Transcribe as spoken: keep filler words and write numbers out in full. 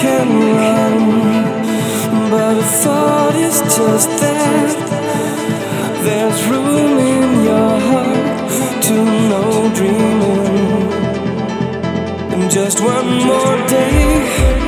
can run, but a thought is just that. There's room in your heart to no dreaming. And just one more day